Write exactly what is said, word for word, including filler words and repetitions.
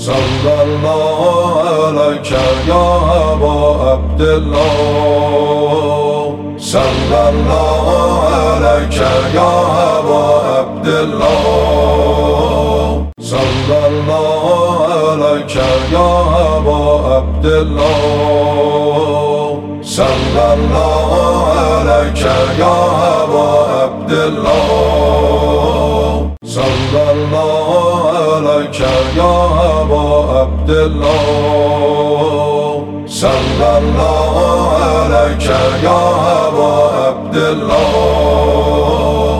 صلى الله عليك يا أبا عبد الله صلى الله عليك يا أبا عبد الله صلى الله عليك يا أبا عبد الله صلى الله عليك يا أبا عبد الله صلى الله عليك يا أبا عبد الله صلى الله عليك يا أبا عبد الله